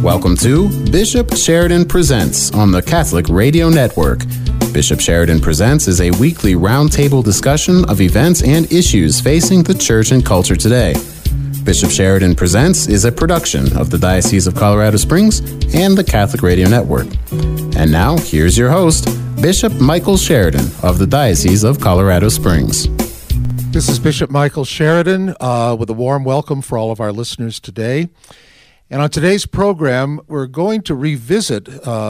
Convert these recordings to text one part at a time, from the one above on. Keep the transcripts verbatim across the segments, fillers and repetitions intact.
Welcome to Bishop Sheridan Presents on the Catholic Radio Network. Bishop Sheridan Presents is a weekly roundtable discussion of events and issues facing the church and culture today. Bishop Sheridan Presents is a production of the Diocese of Colorado Springs and the Catholic Radio Network. And now, here's your host, Bishop Michael Sheridan of the Diocese of Colorado Springs. This is Bishop Michael Sheridan uh, with a warm welcome for all of our listeners today. And on today's program, we're going to revisit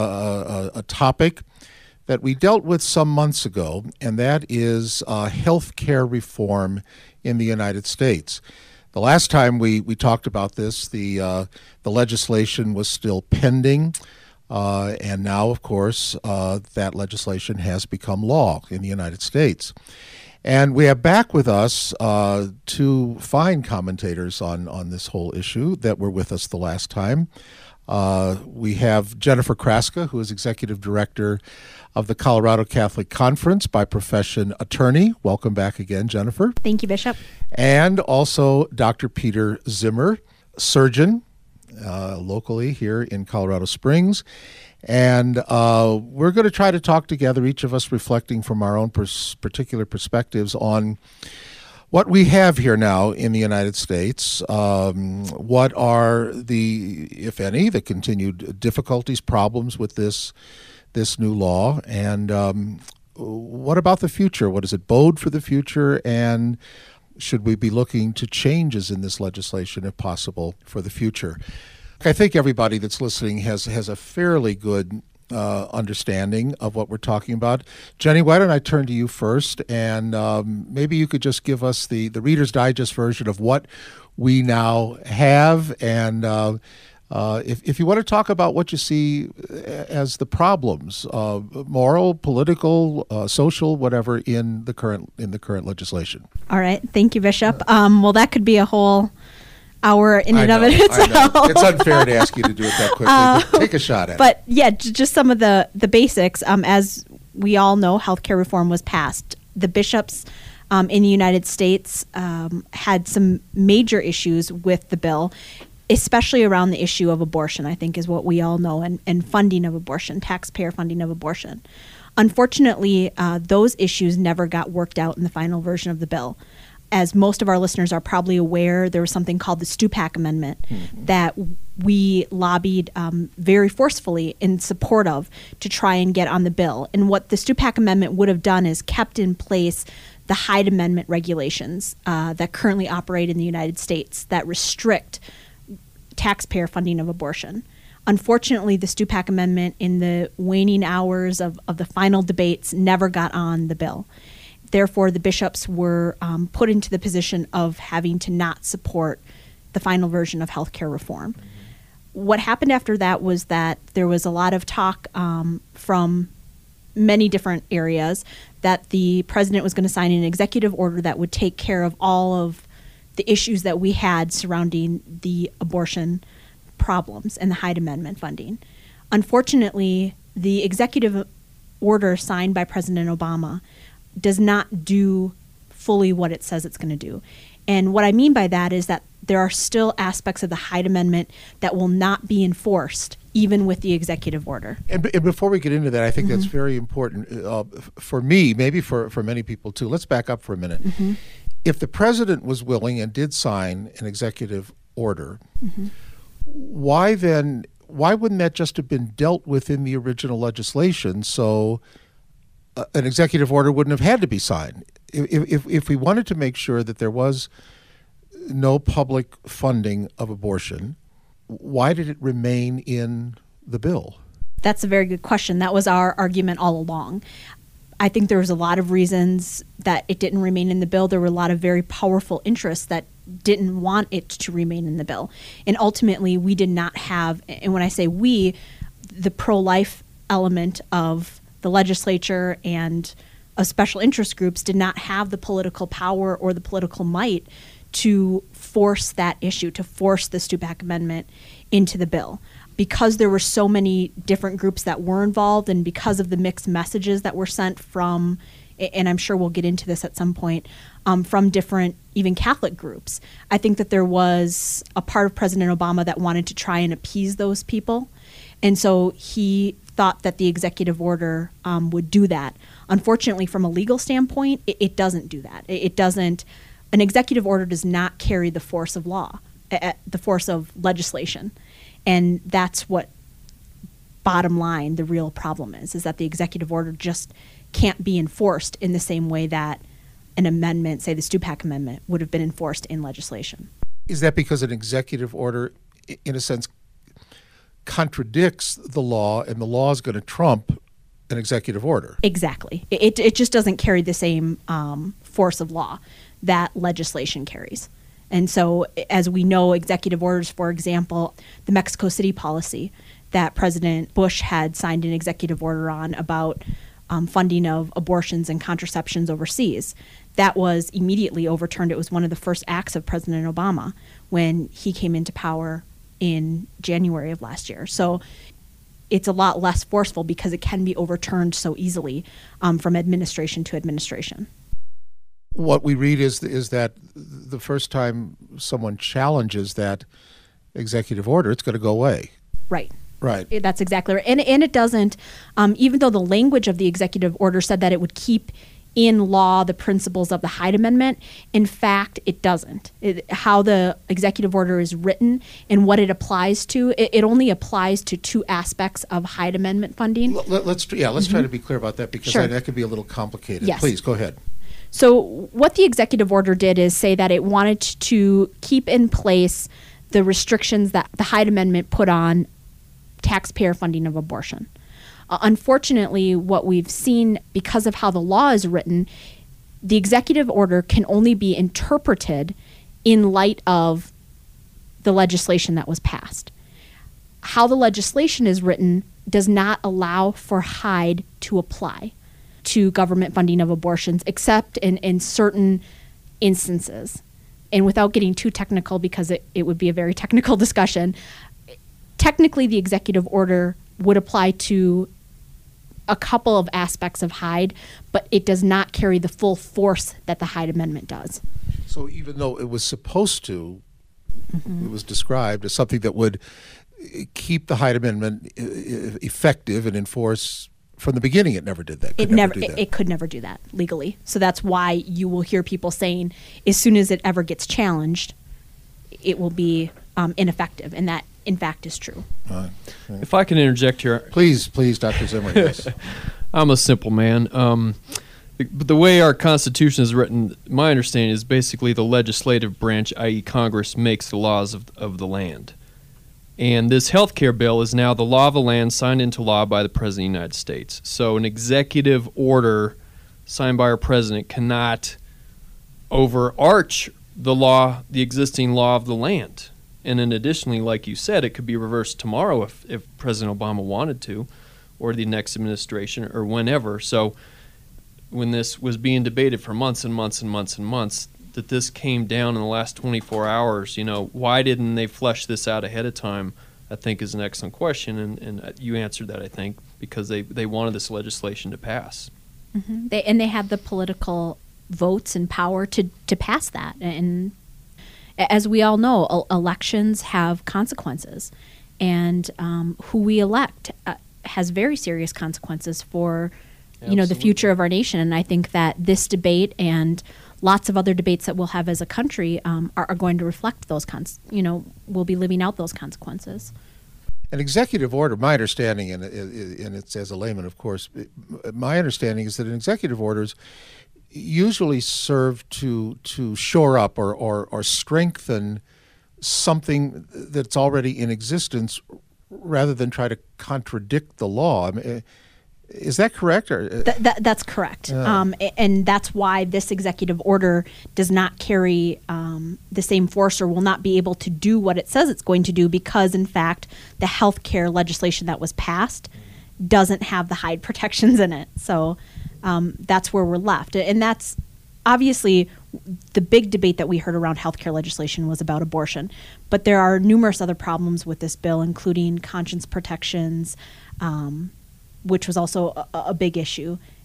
uh, a, a topic that we dealt with some months ago, and that is uh, health care reform in the United States. The last time we, we talked about this, the uh, the legislation was still pending, uh, and now, of course, uh, that legislation has become law in the United States. And we have back with us uh, two fine commentators on, on this whole issue that were with us the last time. Uh, we have Jennifer Kraska, who is Executive Director of the Colorado Catholic Conference, by profession attorney. Welcome back again, Jennifer. Thank you, Bishop. And also Doctor Peter Zimmer, surgeon uh, locally here in Colorado Springs. And uh, we're going to try to talk together, each of us reflecting from our own pers- particular perspectives on what we have here now in the United States. Um, what are the, if any, the continued difficulties, problems with this this new law, and um, what about the future? What does it bode for the future, and should we be looking to changes in this legislation, if possible, for the future? I think everybody that's listening has has a fairly good uh, understanding of what we're talking about. Jenny, why don't I turn to you first, and um, maybe you could just give us the, the Reader's Digest version of what we now have, and uh, uh, if, if you want to talk about what you see as the problems, uh, moral, political, uh, social, whatever, in the current in the current legislation. All right, thank you, Bishop. Um, well, that could be a whole hour in and know, of it itself. It's unfair to ask you to do it that quickly, uh, but take a shot at but, it. But yeah, j- just some of the, the basics. Um, as we all know, healthcare reform was passed. The bishops um, in the United States um, had some major issues with the bill, especially around the issue of abortion, I think is what we all know, and, and funding of abortion, taxpayer funding of abortion. Unfortunately, uh, those issues never got worked out in the final version of the bill. As most of our listeners are probably aware, there was something called the Stupak Amendment mm-hmm. that we lobbied um, very forcefully in support of to try and get on the bill. And what the Stupak Amendment would have done is kept in place the Hyde Amendment regulations uh, that currently operate in the United States that restrict taxpayer funding of abortion. Unfortunately, the Stupak Amendment, in the waning hours of, of the final debates, never got on the bill. Therefore, the bishops were um, put into the position of having to not support the final version of healthcare reform. Mm-hmm. What happened after that was that there was a lot of talk um, from many different areas that the president was going to sign an executive order that would take care of all of the issues that we had surrounding the abortion problems and the Hyde Amendment funding. Unfortunately, the executive order signed by President Obama does not do fully what it says it's going to do. And what I mean by that is that there are still aspects of the Hyde Amendment that will not be enforced, even with the executive order. And, and before we get into that, I think mm-hmm. that's very important uh, for me, maybe for, for many people too. Let's back up for a minute. Mm-hmm. If the president was willing and did sign an executive order, mm-hmm. why then, why wouldn't that just have been dealt with in the original legislation? So Uh, an executive order wouldn't have had to be signed. If, if if we wanted to make sure that there was no public funding of abortion, why did it remain in the bill? That's a very good question. That was our argument all along. I think there was a lot of reasons that it didn't remain in the bill. There were a lot of very powerful interests that didn't want it to remain in the bill. And ultimately, we did not have, and when I say we, the pro-life element of the legislature and of special interest groups did not have the political power or the political might to force that issue, to force the Stupak Amendment into the bill. Because there were so many different groups that were involved, and because of the mixed messages that were sent from and I'm sure we'll get into this at some point, um, from different, even Catholic groups. I think that there was a part of President Obama that wanted to try and appease those people. And so he thought that the executive order um, would do that. Unfortunately, from a legal standpoint, it, it doesn't do that. It, it doesn't, an executive order does not carry the force of law, uh, the force of legislation. And that's what, bottom line, the real problem is, is that the executive order just can't be enforced in the same way that an amendment, say the Stupak Amendment, would have been enforced in legislation. Is that because an executive order, in a sense, contradicts the law, and the law is going to trump an executive order? Exactly. It, it just doesn't carry the same um, force of law that legislation carries. And so, as we know, executive orders, for example, the Mexico City policy that President Bush had signed an executive order on about um, funding of abortions and contraceptions overseas, that was immediately overturned. It was one of the first acts of President Obama when he came into power in January of last year. So it's a lot less forceful because it can be overturned so easily um, from administration to administration. What we read is is that the first time someone challenges that executive order, it's going to go away. Right. Right. It- That's exactly right. And, and it doesn't, um, even though the language of the executive order said that it would keep in law the principles of the Hyde Amendment, in fact, it doesn't. It, how the executive order is written and what it applies to, it, it only applies to two aspects of Hyde Amendment funding. L- let- let's yeah, let's try to be clear about that, because Sure. that, that could be a little complicated. Yes. Please go ahead. So what the executive order did is say that it wanted to keep in place the restrictions that the Hyde Amendment put on taxpayer funding of abortion. Uh, unfortunately, what we've seen, because of how the law is written, the executive order can only be interpreted in light of the legislation that was passed. How the legislation is written does not allow for Hyde to apply to government funding of abortions, except in, in certain instances. And without getting too technical, because it, it would be a very technical discussion, technically the executive order would apply to a couple of aspects of Hyde, but it does not carry the full force that the Hyde Amendment does. So even though it was supposed to, mm-hmm. it was described as something that would keep the Hyde Amendment effective and enforce from the beginning, it never did that. Could It never, do it, that. it could never do that legally. So that's why you will hear people saying, as soon as it ever gets challenged, it will be um, ineffective, and that in fact is true. Right. If I can interject here, Please, please, Doctor Zimmer. Yes. I'm a simple man. Um, but the way our Constitution is written, my understanding is basically the legislative branch, that is. Congress, makes the laws of, of the land. And this health care bill is now the law of the land signed into law by the President of the United States. So an executive order signed by our President cannot overarch the law, the existing law of the land. And then additionally, like you said, it could be reversed tomorrow if, if President Obama wanted to, or the next administration, or whenever. So when this was being debated for months and months and months and months, that this came down in the last twenty-four hours, you know, why didn't they flesh this out ahead of time, I think is an excellent question. And, and you answered that, I think, because they, they wanted this legislation to pass. Mm-hmm. They, and they have the political votes and power to, to pass that. And as we all know, el- elections have consequences, and um, who we elect uh, has very serious consequences for, you know, the Absolutely. future of our nation. And I think that this debate and lots of other debates that we'll have as a country um, are, are going to reflect those, cons- you know, we'll be living out those consequences. An executive order, my understanding, and, and it's as a layman, of course, my understanding is that an executive orders usually serve to to shore up or, or, or strengthen something that's already in existence rather than try to contradict the law. I mean, is that correct? Or, Th- that, that's correct. Yeah. Um, a- and that's why this executive order does not carry um, the same force, or will not be able to do what it says it's going to do, because, in fact, the health care legislation that was passed doesn't have the Hyde protections in it. So um, that's where we're left. And that's obviously the big debate that we heard around health care legislation was about abortion. But there are numerous other problems with this bill, including conscience protections, um, which was also a, a big issue,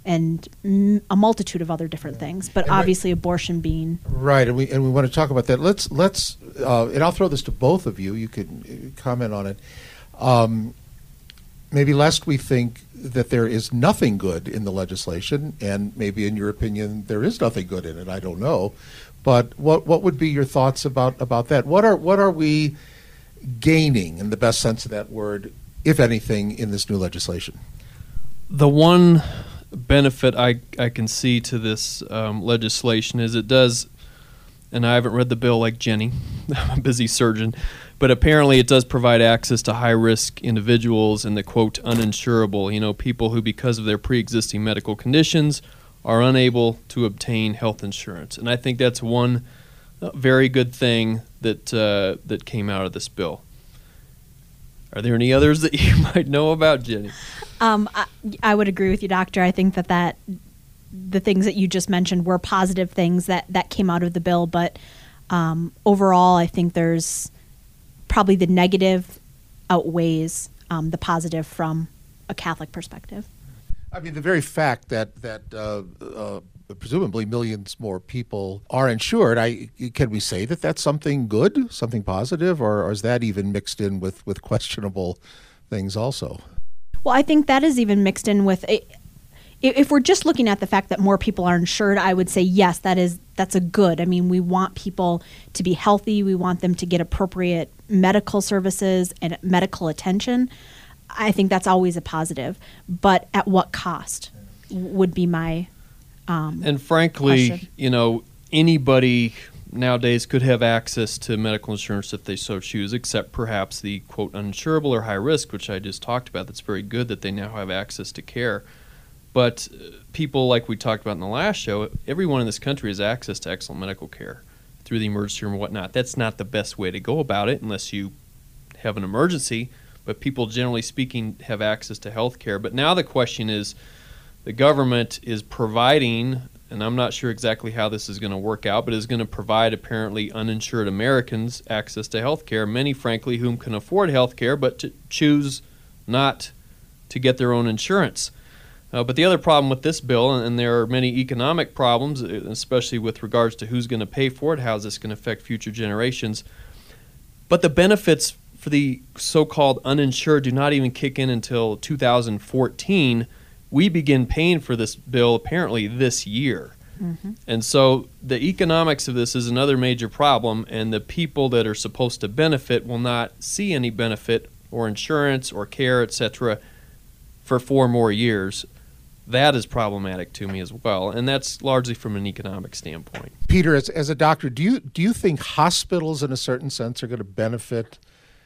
and mm, a multitude of other different things, but And obviously abortion being Right, and we and we want to talk about that. Let's let's uh, and I'll throw this to both of you. You could uh, comment on it. Um, maybe lest we think that there is nothing good in the legislation, and maybe in your opinion there is nothing good in it. I don't know, but what what would be your thoughts about about that? What are what are we gaining in the best sense of that word, if anything, in this new legislation? The one benefit I, I can see to this um, legislation is it does, and I haven't read the bill like Jenny, I'm a busy surgeon, but apparently it does provide access to high-risk individuals and the, quote, uninsurable, you know, people who, because of their pre-existing medical conditions, are unable to obtain health insurance. And I think that's one uh, very good thing that uh, that came out of this bill. Are there any others that you might know about, Jenny? Um, I, I would agree with you, Doctor. I think that, that the things that you just mentioned were positive things that, that came out of the bill, but um, overall, I think there's probably the negative outweighs um, the positive from a Catholic perspective. I mean, the very fact that that uh, uh, presumably millions more people are insured, I can we say that that's something good, something positive, or, or is that even mixed in with, with questionable things also? Well, I think that is even mixed in with a, if we're just looking at the fact that more people are insured, I would say yes, that is that's a good. I mean, we want people to be healthy. We want them to get appropriate medical services and medical attention. I think that's always a positive. But at what cost would be my um, And frankly, question. you know, anybody nowadays could have access to medical insurance if they so choose, except perhaps the, quote, uninsurable or high risk, which I just talked about. That's very good that they now have access to care. But uh, people, like we talked about in the last show, everyone in this country has access to excellent medical care through the emergency room and whatnot. That's not the best way to go about it unless you have an emergency, but people, generally speaking, have access to health care. But now the question is, the government is providing, and I'm not sure exactly how this is going to work out, but is going to provide apparently uninsured Americans access to health care, many, frankly, whom can afford health care, but to choose not to get their own insurance. Uh, but the other problem with this bill, and, and there are many economic problems, especially with regards to who's going to pay for it, how is this going to affect future generations, but the benefits for the so-called uninsured do not even kick in until two thousand fourteen. We begin paying for this bill apparently this year. Mm-hmm. And so the economics of this is another major problem, and the people that are supposed to benefit will not see any benefit or insurance or care, et cetera, for four more years. That is problematic to me as well, and that's largely from an economic standpoint. Peter, as, as a doctor, do you do you think hospitals in a certain sense are going to benefit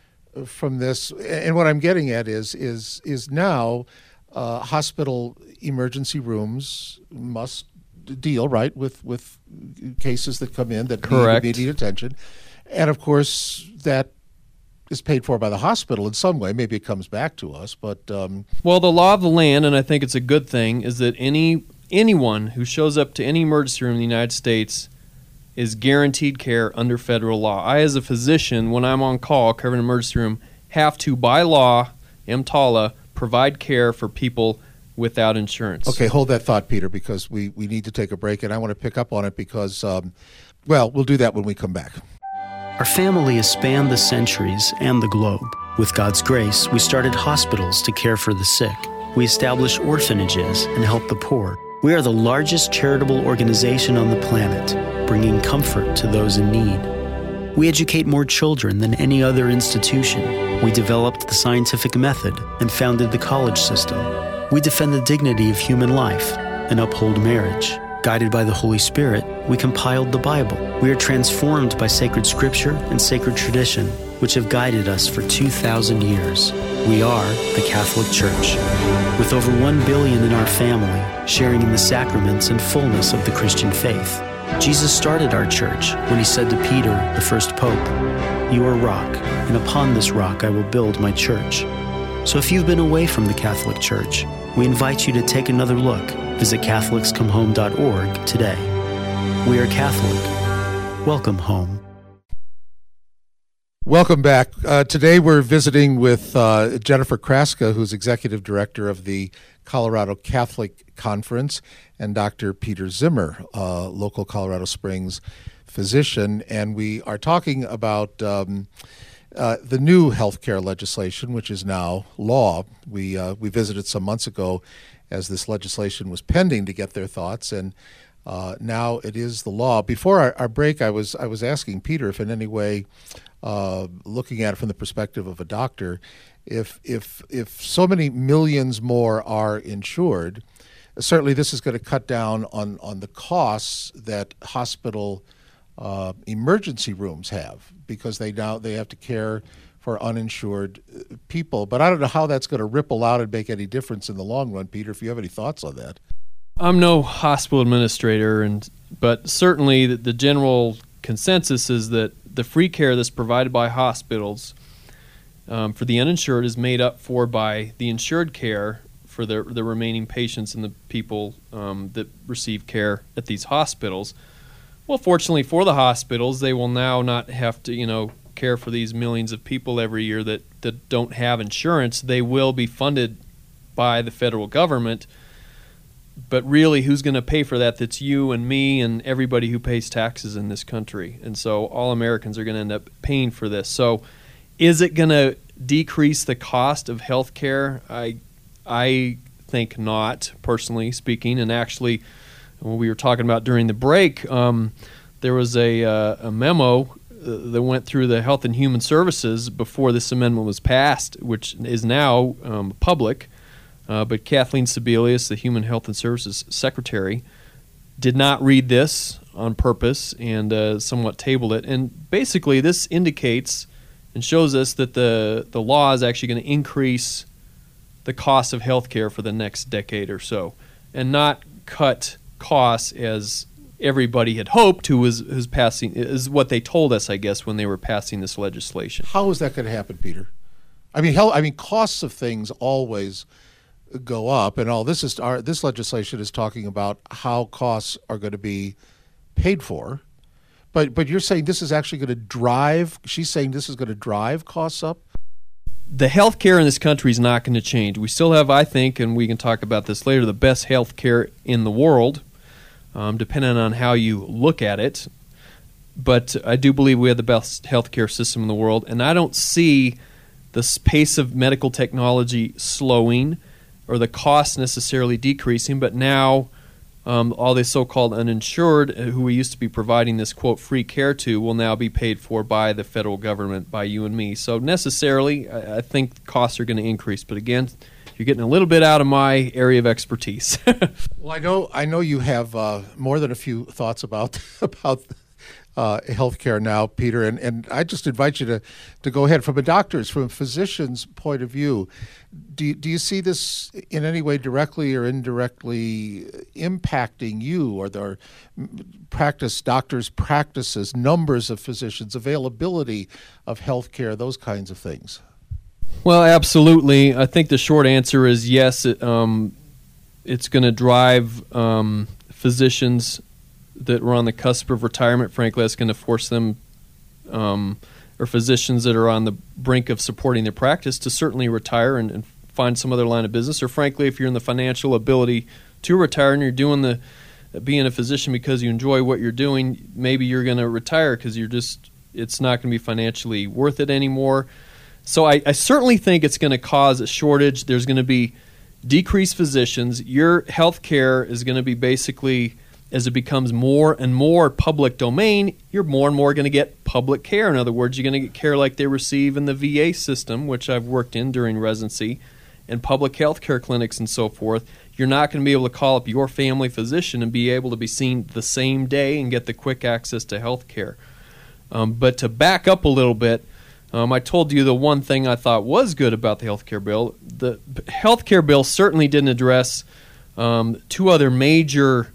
from this? And what I'm getting at is is is now uh, hospital emergency rooms must deal, right, with, with cases that come in that Correct. need immediate attention. And, of course, that is paid for by the hospital in some way. Maybe it comes back to us, but... Um, well, the law of the land, and I think it's a good thing, is that any anyone who shows up to any emergency room in the United States is guaranteed care under federal law. I, as a physician, when I'm on call covering an emergency room, have to, by law, EMTALA, provide care for people without insurance. Okay, hold that thought, Peter, because we, we need to take a break, and I want to pick up on it because, um, well, we'll do that when we come back. Our family has spanned the centuries and the globe. With God's grace, we started hospitals to care for the sick. We established orphanages and help the poor. We are the largest charitable organization on the planet, bringing comfort to those in need. We educate more children than any other institution. We developed the scientific method and founded the college system. We defend the dignity of human life and uphold marriage. Guided by the Holy Spirit, we compiled the Bible. We are transformed by sacred scripture and sacred tradition, which have guided us for two thousand years. We are the Catholic Church. With over one billion in our family, sharing in the sacraments and fullness of the Christian faith. Jesus started our church when he said to Peter, the first pope, "You are rock, and upon this rock I will build my church." So if you've been away from the Catholic Church, we invite you to take another look. Visit Catholics Come Home dot org today. We are Catholic. Welcome home. Welcome back. Uh, today we're visiting with uh, Jennifer Kraska, who's Executive Director of the Colorado Catholic Conference, and Doctor Peter Zimmer, uh, local Colorado Springs physician. And we are talking about um, uh, the new healthcare legislation, which is now law. We uh, we visited some months ago as this legislation was pending to get their thoughts, and uh, now it is the law. Before our, our break, I was I was asking Peter if in any way, uh, looking at it from the perspective of a doctor, if if if so many millions more are insured, certainly this is going to cut down on, on the costs that hospital uh, emergency rooms have, because they now they have to care for uninsured people. But I don't know how that's going to ripple out and make any difference in the long run. Peter, if you have any thoughts on that. I'm no hospital administrator, and but certainly the, the general consensus is that the free care that's provided by hospitals um, for the uninsured is made up for by the insured care for the the remaining patients and the people um, that receive care at these hospitals. Well, fortunately for the hospitals, they will now not have to, you know, care for these millions of people every year that, that don't have insurance. They will be funded by the federal government. But really, who's going to pay for that? That's you and me and everybody who pays taxes in this country. And so all Americans are going to end up paying for this. So is it going to decrease the cost of health care? I, I think not, personally speaking. And actually, when we were talking about during the break, um, there was a, uh, a memo uh, that went through the Health and Human Services before this amendment was passed, which is now um, public. Uh, but Kathleen Sebelius, the Human Health and Services Secretary, did not read this on purpose and uh, somewhat tabled it. And basically, this indicates and shows us that the, the law is actually going to increase the cost of health care for the next decade or so, and not cut costs as everybody had hoped, who was who's passing, is what they told us, I guess, when they were passing this legislation. How is that going to happen, Peter? I mean, hell, I mean, costs of things always go up, and all this is our this legislation is talking about how costs are going to be paid for. But but you're saying this is actually going to drive. She's saying this is going to drive costs up. The health care in this country is not going to change. We still have, I think, and we can talk about this later, the best health care in the world, um, depending on how you look at it. But I do believe we have the best health care system in the world, and I don't see the pace of medical technology slowing or the cost necessarily decreasing, but now um, all the so-called uninsured who we used to be providing this, quote, free care to will now be paid for by the federal government, by you and me. So necessarily, I, I think costs are going to increase. But again, you're getting a little bit out of my area of expertise. Well, I know I know you have uh, more than a few thoughts about about uh, healthcare now, Peter, and, and I just invite you to, to go ahead. From a doctor's, from a physician's point of view, do you, do you see this in any way directly or indirectly impacting you or their practice, doctors' practices, numbers of physicians, availability of healthcare, those kinds of things? Well, absolutely. I think the short answer is yes. It, um, it's going to drive um, physicians that were on the cusp of retirement. Frankly, that's going to force them, um, or physicians that are on the brink of supporting their practice, to certainly retire and, and find some other line of business. Or frankly, if you're in the financial ability to retire and you're doing the being a physician because you enjoy what you're doing, maybe you're going to retire because you're just it's not going to be financially worth it anymore. So I, I certainly think it's going to cause a shortage. There's going to be decreased physicians. Your health care is going to be basically, as it becomes more and more public domain, you're more and more going to get public care. In other words, you're going to get care like they receive in the V A system, which I've worked in during residency, and public health care clinics and so forth. You're not going to be able to call up your family physician and be able to be seen the same day and get the quick access to health care. Um, but to back up a little bit, um, I told you the one thing I thought was good about the health care bill. The health care bill certainly didn't address um, two other major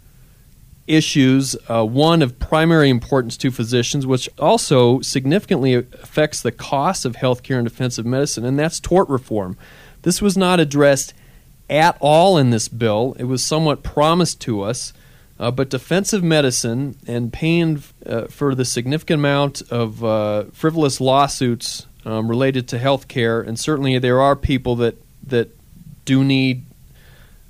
issues, uh, one of primary importance to physicians, which also significantly affects the cost of healthcare and defensive medicine, and that's tort reform. This was not addressed at all in this bill. It was somewhat promised to us, uh, but defensive medicine and paying uh, for the significant amount of uh, frivolous lawsuits um, related to healthcare, and certainly there are people that, that do need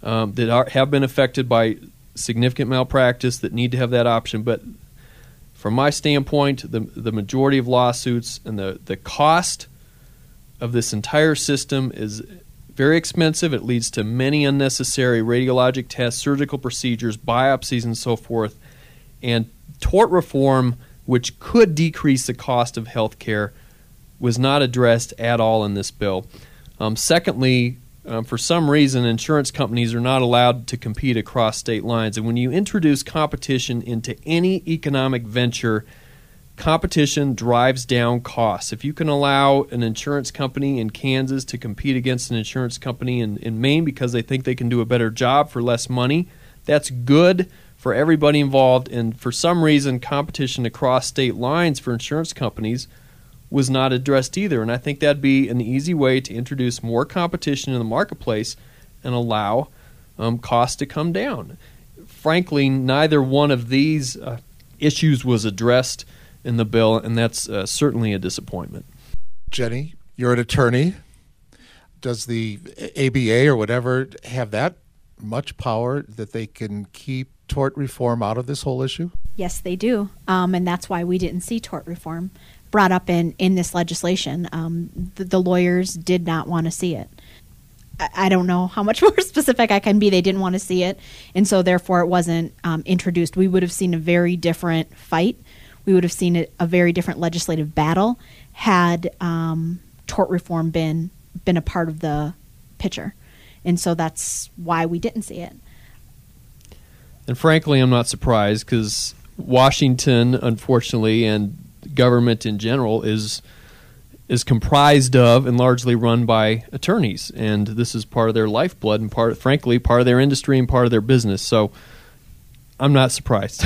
um, that are, have been affected by significant malpractice that need to have that option. But from my standpoint, the the majority of lawsuits and the, the cost of this entire system is very expensive. It leads to many unnecessary radiologic tests, surgical procedures, biopsies, and so forth. And tort reform, which could decrease the cost of health care, was not addressed at all in this bill. Um, secondly, um, for some reason, insurance companies are not allowed to compete across state lines. And when you introduce competition into any economic venture, competition drives down costs. If you can allow an insurance company in Kansas to compete against an insurance company in, in Maine because they think they can do a better job for less money, that's good for everybody involved. And for some reason, competition across state lines for insurance companies was not addressed either. And I think that'd be an easy way to introduce more competition in the marketplace and allow um, costs to come down. Frankly, neither one of these uh, issues was addressed in the bill, and that's uh, certainly a disappointment. Jenny, you're an attorney. Does the A B A or whatever have that much power that they can keep tort reform out of this whole issue? Yes, they do. Um, and that's why we didn't see tort reform brought up in, in this legislation. Um, the, the lawyers did not want to see it. I, I don't know how much more specific I can be. They didn't want to see it, and so therefore it wasn't um, introduced. We would have seen a very different fight. We would have seen a, a very different legislative battle had um, tort reform been been a part of the picture. And so that's why we didn't see it. And frankly, I'm not surprised because Washington, unfortunately, and government in general is is comprised of and largely run by attorneys, and this is part of their lifeblood and part, frankly, part of their industry and part of their business. So I'm not surprised.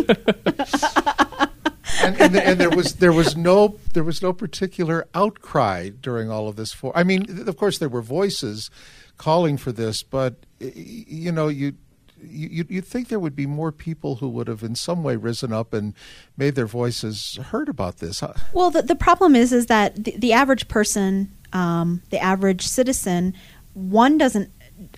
and, and, and there was there was no there was no particular outcry during all of this. For I mean, of course, there were voices calling for this, but you know, you. You, you'd think there would be more people who would have in some way risen up and made their voices heard about this. Huh? Well, the, the problem is is that the, the average person, um, the average citizen, one, doesn't,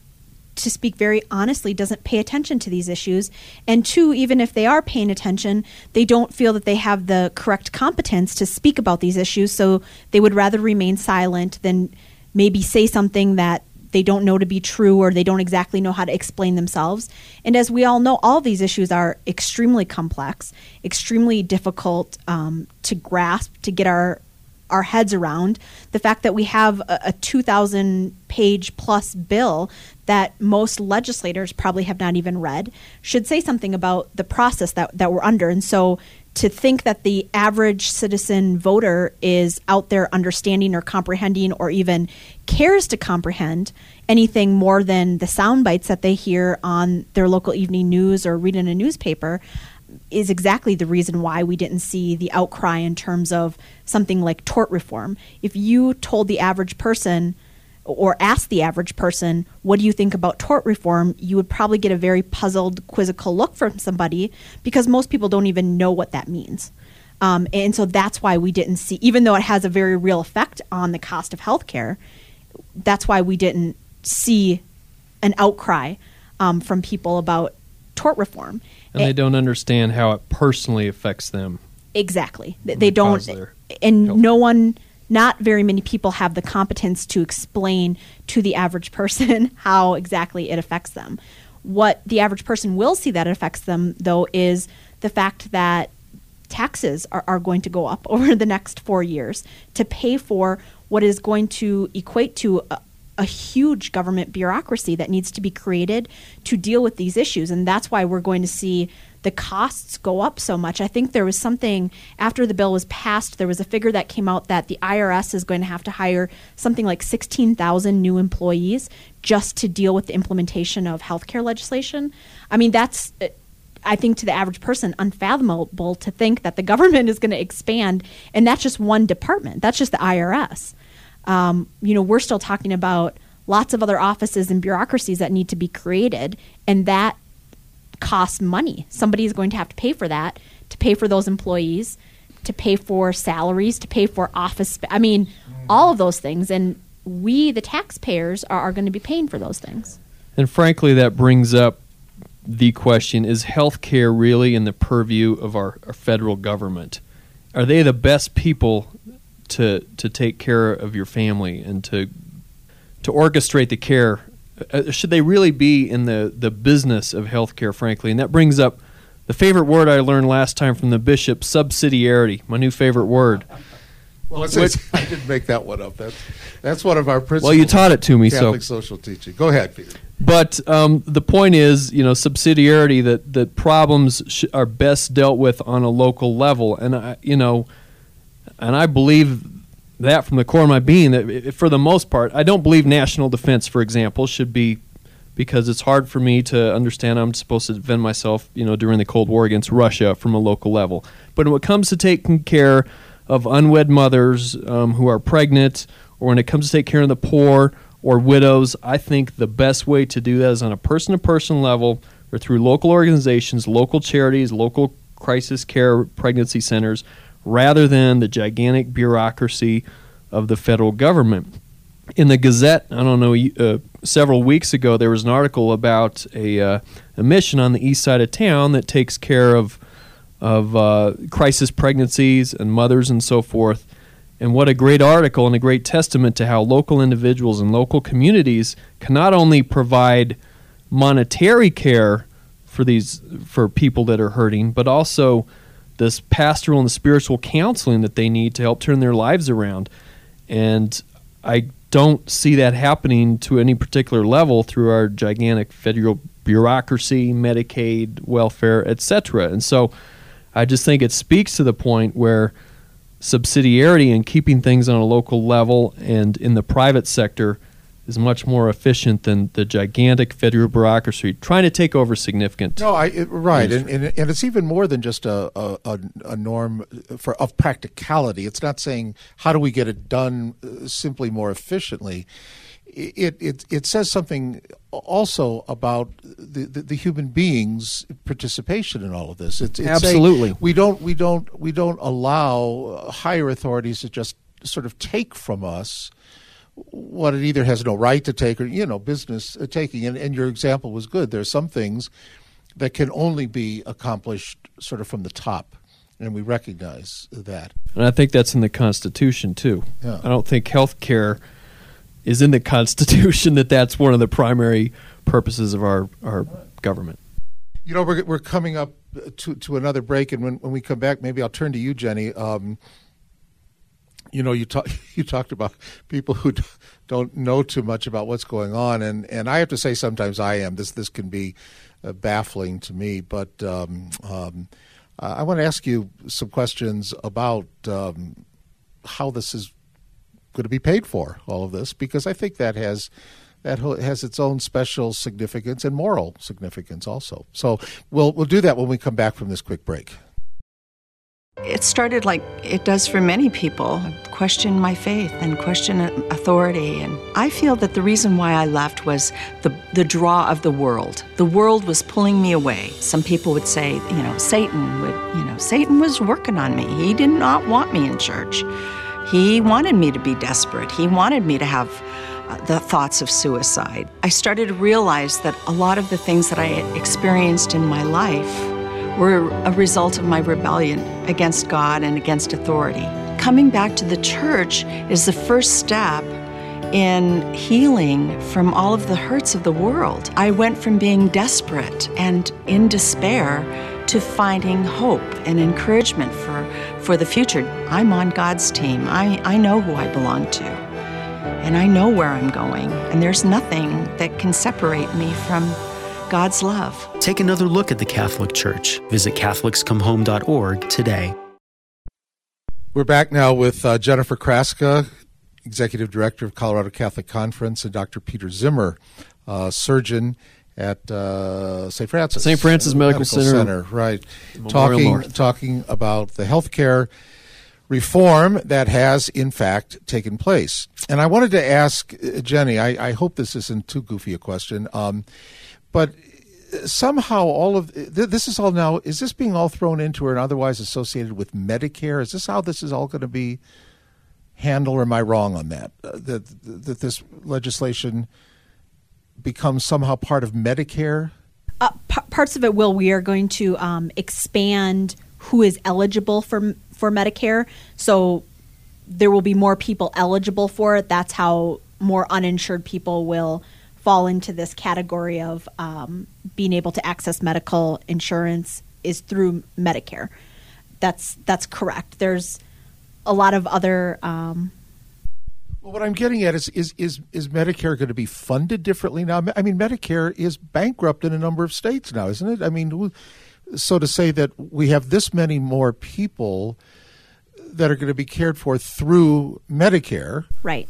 to speak very honestly, doesn't pay attention to these issues. And two, even if they are paying attention, they don't feel that they have the correct competence to speak about these issues. So they would rather remain silent than maybe say something that they don't know to be true, or they don't exactly know how to explain themselves. And as we all know, all of these issues are extremely complex, extremely difficult um, to grasp, to get our our heads around. The fact that we have a, a two thousand page plus bill that most legislators probably have not even read should say something about the process that, that we're under. And so to think that the average citizen voter is out there understanding or comprehending or even cares to comprehend anything more than the sound bites that they hear on their local evening news or read in a newspaper is exactly the reason why we didn't see the outcry in terms of something like tort reform. If you told the average person or asked the average person, what do you think about tort reform, you would probably get a very puzzled, quizzical look from somebody because most people don't even know what that means. Um, and so that's why we didn't see, even though it has a very real effect on the cost of health care, that's why we didn't see an outcry um, from people about tort reform. And they don't understand how it personally affects them. Exactly. They don't, and health. no one... Not very many people have the competence to explain to the average person how exactly it affects them. What the average person will see that it affects them, though, is the fact that taxes are, are going to go up over the next four years to pay for what is going to equate to a, a huge government bureaucracy that needs to be created to deal with these issues. And that's why we're going to see the costs go up so much. I think there was something, after the bill was passed, there was a figure that came out that the I R S is going to have to hire something like sixteen thousand new employees just to deal with the implementation of healthcare legislation. I mean, that's, I think, to the average person, unfathomable to think that the government is going to expand, and that's just one department. That's just the I R S. Um, you know, we're still talking about lots of other offices and bureaucracies that need to be created, and that costs money. Somebody is going to have to pay for that, to pay for those employees, to pay for salaries, to pay for office. I mean, all of those things. And we, the taxpayers, are, are going to be paying for those things. And frankly, that brings up the question, is healthcare really in the purview of our, our federal government? Are they the best people to to take care of your family and to to orchestrate the care? Uh, should they really be in the, the business of healthcare, frankly? And that brings up the favorite word I learned last time from the bishop, subsidiarity, my new favorite word. Well, it's, it's, I didn't make that one up. That's, that's one of our principles. Well, you taught it to me, Catholic so. social teaching. Go ahead, Peter. But um, the point is, you know, subsidiarity, that, that problems sh- are best dealt with on a local level. And, I, you know, and I believe that from the core of my being, that if, for the most part, I don't believe national defense, for example, should be, because it's hard for me to understand I'm supposed to defend myself, you know, during the Cold War against Russia from a local level. But when it comes to taking care of unwed mothers um, who are pregnant, or when it comes to take care of the poor or widows, I think the best way to do that is on a person-to-person level or through local organizations, local charities, local crisis care pregnancy centers, rather than the gigantic bureaucracy of the federal government. In the Gazette, I don't know, uh, several weeks ago, there was an article about a, uh, a mission on the east side of town that takes care of of uh, crisis pregnancies and mothers and so forth. And what a great article and a great testament to how local individuals and local communities can not only provide monetary care for these for people that are hurting, but also this pastoral and spiritual counseling that they need to help turn their lives around. And I don't see that happening to any particular level through our gigantic federal bureaucracy, Medicaid, welfare, et cetera. And so I just think it speaks to the point where subsidiarity and keeping things on a local level and in the private sector is much more efficient than the gigantic federal bureaucracy trying to take over significant. No, I it, right, and, and and it's even more than just a, a a norm for of practicality. It's not saying how do we get it done simply more efficiently. It it it says something also about the, the, the human being's participation in all of this. It's, it's Absolutely, we don't we don't we don't allow higher authorities to just sort of take from us what it either has no right to take or, you know, business taking. And, and your example was good. There are some things that can only be accomplished sort of from the top, and we recognize that. And I think that's in the Constitution, too. Yeah. I don't think health care is in the Constitution that that's one of the primary purposes of our, our government. You know, we're, we're coming up to, to another break, and when, when we come back, maybe I'll turn to you, Jenny. Um, You know, you talk, you talked about people who don't know too much about what's going on, and, and I have to say sometimes I am. This this can be uh, baffling to me, but um, um, I want to ask you some questions about um, how this is going to be paid for, all of this, because I think that has that has its own special significance and moral significance also. So we'll we'll do that when we come back from this quick break. It started like it does for many people, question my faith and question authority. And I feel that the reason why I left was the, the draw of the world. The world was pulling me away. Some people would say, you know, Satan would, you know, Satan was working on me. He did not want me in church. He wanted me to be desperate. He wanted me to have uh, the thoughts of suicide. I started to realize that a lot of the things that I had experienced in my life were a result of my rebellion against God and against authority. Coming back to the church is the first step in healing from all of the hurts of the world. I went from being desperate and in despair to finding hope and encouragement for, for the future. I'm on God's team. I, I know who I belong to, and I know where I'm going, and there's nothing that can separate me from God's love. Take another look at the Catholic Church. Visit Catholics Come Home dot org today. We're back now with uh, Jennifer Kraska, Executive Director of Colorado Catholic Conference, and Doctor Peter Zimmer, uh, surgeon at uh, Saint Francis. Saint Francis Medical, Medical Center. Center. Right. Talking, talking about the healthcare reform that has, in fact, taken place. And I wanted to ask uh, Jenny, I, I hope this isn't too goofy a question, um, but somehow all of this is all now, is this being all thrown into or otherwise associated with Medicare? Is this how this is all going to be handled, or am I wrong on that? Uh, that, that this legislation become somehow part of Medicare? Uh, p- parts of it will. We are going to um, expand who is eligible for for Medicare. So there will be more people eligible for it. That's how more uninsured people will fall into this category of um, being able to access medical insurance is through Medicare. That's that's correct. There's a lot of other. Um, well, what I'm getting at is is is is Medicare going to be funded differently now? I mean, Medicare is bankrupt in a number of states now, isn't it? I mean, so to say that we have this many more people that are going to be cared for through Medicare, right?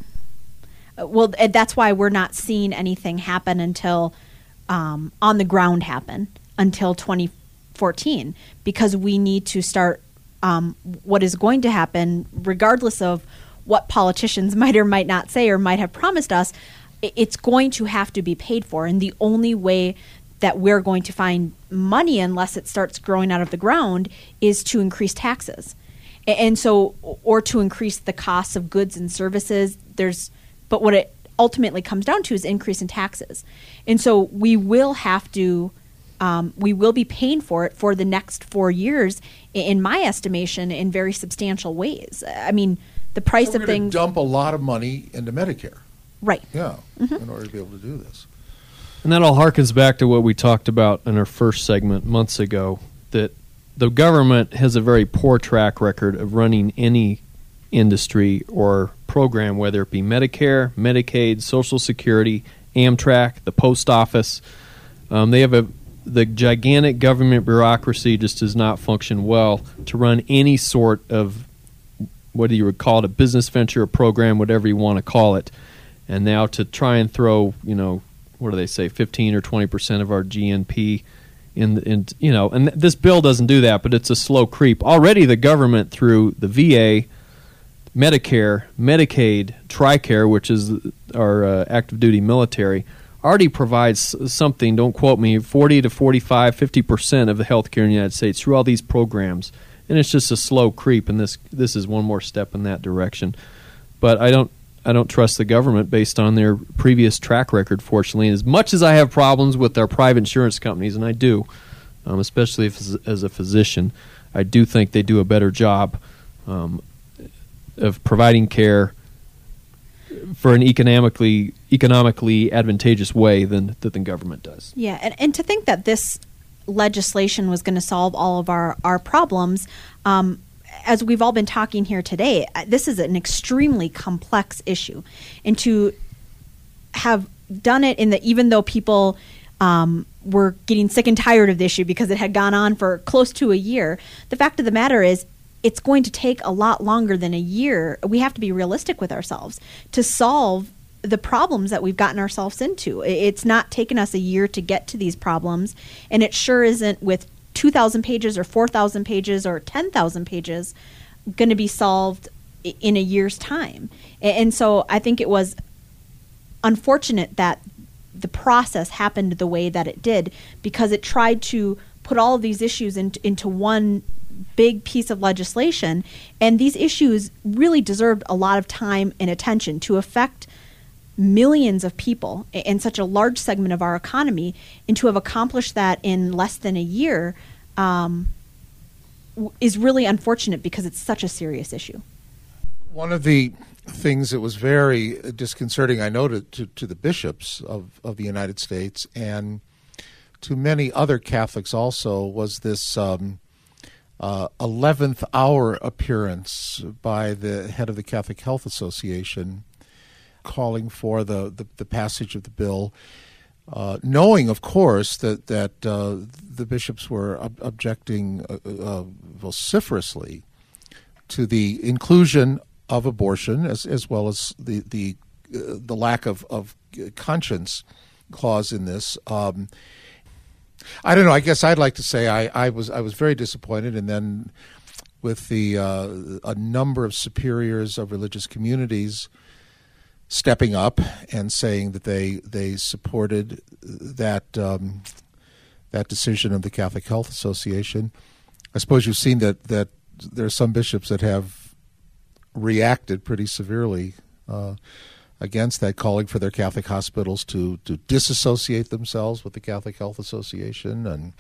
Well, and that's why we're not seeing anything happen until um, on the ground happen until twenty fourteen, because we need to start um, what is going to happen, regardless of what politicians might or might not say or might have promised us. It's going to have to be paid for, and the only way that we're going to find money, unless it starts growing out of the ground, is to increase taxes, and so or to increase the costs of goods and services. There's But what it ultimately comes down to is increase in taxes. And so we will have to, um, we will be paying for it for the next four years, in my estimation, in very substantial ways. I mean, the price so we're of things. Dump a lot of money into Medicare. Right. Yeah, mm-hmm. in order to be able to do this. And that all harkens back to what we talked about in our first segment months ago, that the government has a very poor track record of running any industry or program, whether it be Medicare, Medicaid, Social Security, Amtrak, the post office. Um, they have a the gigantic government bureaucracy just does not function well to run any sort of, whether you would call it a business venture, a program, whatever you want to call it. And now to try and throw, you know, what do they say, fifteen or twenty percent of our G N P in, in you know, and this bill doesn't do that, but it's a slow creep. Already the government, through the V A, Medicare, Medicaid, TRICARE, which is our uh, active duty military, already provides something, don't quote me, forty to forty-five, fifty percent of the health care in the United States through all these programs. And it's just a slow creep, and this this is one more step in that direction. But I don't I don't trust the government based on their previous track record, fortunately. And as much as I have problems with our private insurance companies, and I do, um, especially if, as a physician, I do think they do a better job um, of providing care for an economically economically advantageous way than that the government does. Yeah, and, and to think that this legislation was going to solve all of our, our problems, um, as we've all been talking here today, this is an extremely complex issue. And to have done it in the, even though people um, were getting sick and tired of the issue because it had gone on for close to a year, the fact of the matter is it's going to take a lot longer than a year. We have to be realistic with ourselves to solve the problems that we've gotten ourselves into. It's not taken us a year to get to these problems, and it sure isn't with two thousand pages or four thousand pages or ten thousand pages going to be solved in a year's time. And so I think it was unfortunate that the process happened the way that it did, because it tried to put all of these issues in, into one big piece of legislation, and these issues really deserved a lot of time and attention to affect millions of people in such a large segment of our economy, and to have accomplished that in less than a year um, is really unfortunate because it's such a serious issue. One of the things that was very disconcerting, I know, to, to, to the bishops of, of the United States and to many other Catholics also, was this um, uh, eleventh hour appearance by the head of the Catholic Health Association calling for the, the, the passage of the bill, uh, knowing, of course, that, that uh, the bishops were ob- objecting uh, uh, vociferously to the inclusion of abortion, as as well as the the uh, the lack of, of conscience clause in this. Um, I don't know. I guess I'd like to say I, I was I was very disappointed, and then with the uh, a number of superiors of religious communities stepping up and saying that they they supported that um, that decision of the Catholic Health Association. I suppose you've seen that that there are some bishops that have reacted pretty severely uh, against that, calling for their Catholic hospitals to, to disassociate themselves with the Catholic Health Association. And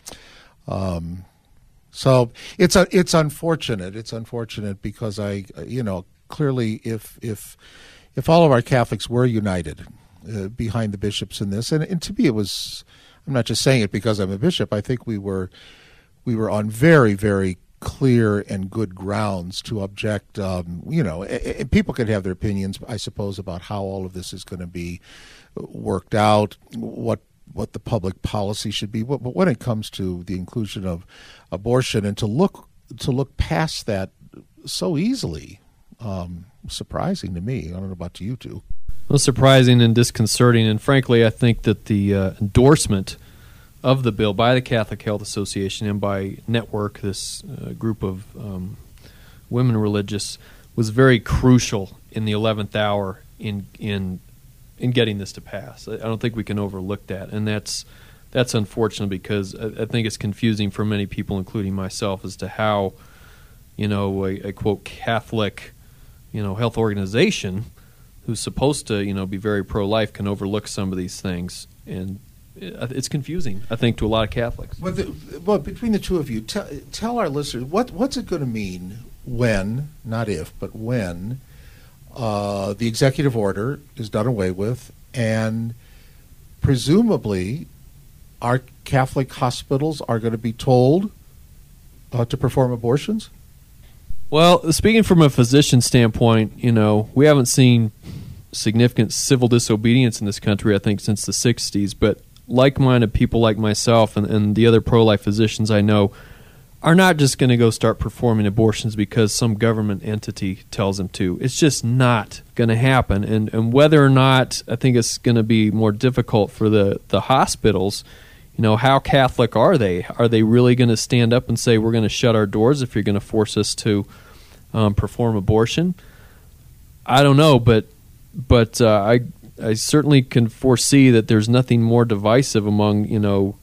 um, so it's a, it's unfortunate. It's unfortunate because I, you know, clearly if if if all of our Catholics were united uh, behind the bishops in this, and, and to me it was, I'm not just saying it because I'm a bishop, I think we were we were on very, very clear and good grounds to object. Um, you know, and people can have their opinions, I suppose, about how all of this is going to be worked out, what what the public policy should be. But when it comes to the inclusion of abortion, and to look to look past that so easily, um, surprising to me. I don't know about to you two. Well, surprising and disconcerting, and frankly, I think that the uh, endorsement of the bill by the Catholic Health Association and by Network, this uh, group of um, women religious, was very crucial in the eleventh hour in in in getting this to pass. I, I don't think we can overlook that, and that's that's unfortunate because I, I think it's confusing for many people, including myself, as to how, you know, a, a quote Catholic, you know, health organization who's supposed to, you know, be very pro-life can overlook some of these things, and it's confusing, I think, to a lot of Catholics. But, the, but between the two of you, tell, tell our listeners, what what's it going to mean when, not if, but when, uh, the executive order is done away with, and presumably our Catholic hospitals are going to be told uh, to perform abortions? Well, speaking from a physician standpoint, you know, we haven't seen significant civil disobedience in this country, I think, since the sixties, but like-minded people like myself and, and the other pro-life physicians I know are not just going to go start performing abortions because some government entity tells them to. It's just not going to happen. And, and whether or not, I think it's going to be more difficult for the, the hospitals. You know, how Catholic are they? Are they really going to stand up and say, we're going to shut our doors if you're going to force us to um, perform abortion? I don't know, but but uh, I I certainly can foresee that there's nothing more divisive among, you know,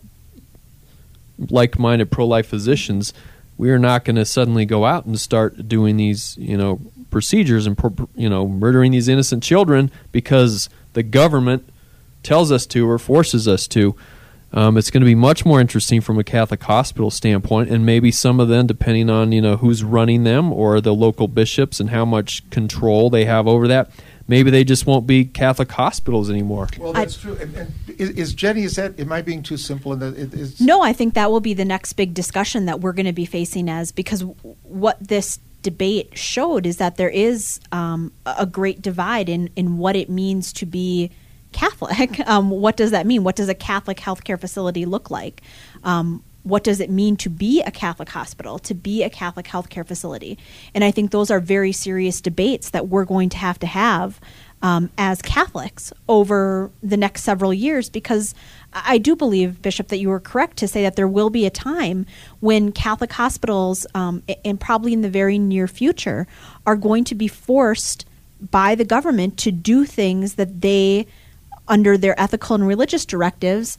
like-minded pro-life physicians. We are not going to suddenly go out and start doing these, you know, procedures and, you know, murdering these innocent children because the government tells us to or forces us to. Um, it's going to be much more interesting from a Catholic hospital standpoint, and maybe some of them, depending on, you know, who's running them or the local bishops and how much control they have over that, maybe they just won't be Catholic hospitals anymore. Well, that's I, true. And, and is, is Jenny, is that, am I being too simple? In that it is? No, I think that will be the next big discussion that we're going to be facing, as because what this debate showed is that there is um, a great divide in, in what it means to be Catholic. Um, what does that mean? What does a Catholic healthcare facility look like? Um, what does it mean to be a Catholic hospital, to be a Catholic healthcare facility? And I think those are very serious debates that we're going to have to have um, as Catholics over the next several years, because I do believe, Bishop, that you were correct to say that there will be a time when Catholic hospitals, um, and probably in the very near future, are going to be forced by the government to do things that they, under their ethical and religious directives,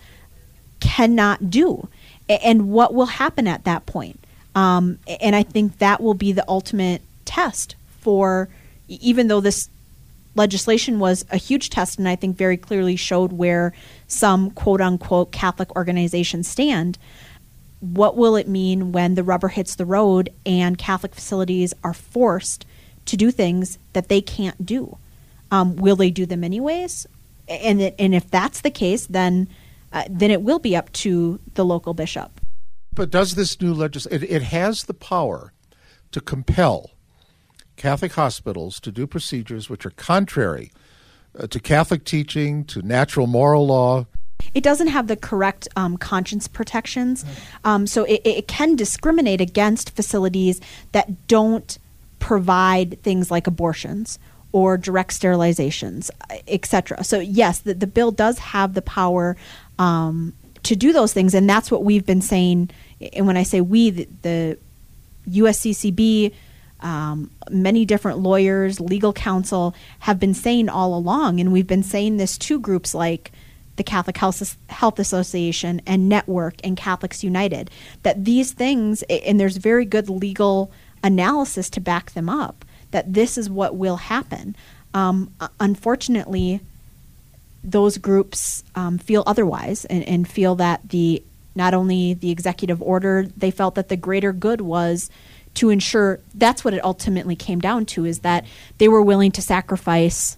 cannot do. And what will happen at that point? Um, and I think that will be the ultimate test for, even though this legislation was a huge test and I think very clearly showed where some quote-unquote Catholic organizations stand, what will it mean when the rubber hits the road and Catholic facilities are forced to do things that they can't do? Um, will they do them anyways? And it, and if that's the case, then uh, then it will be up to the local bishop. But does this new legislation, it, it has the power to compel Catholic hospitals to do procedures which are contrary uh, to Catholic teaching, to natural moral law. It doesn't have the correct um, conscience protections, um, so it, it can discriminate against facilities that don't provide things like abortions or direct sterilizations, et cetera. So yes, the, the bill does have the power um, to do those things, and that's what we've been saying. And when I say we, the, the U S C C B, um, many different lawyers, legal counsel have been saying all along, and we've been saying this to groups like the Catholic Health, Health Association and Network and Catholics United, that these things, and there's very good legal analysis to back them up, that this is what will happen. Um, unfortunately, those groups um, feel otherwise and, and feel that the not only the executive order, they felt that the greater good was to ensure, that's what it ultimately came down to, is that they were willing to sacrifice,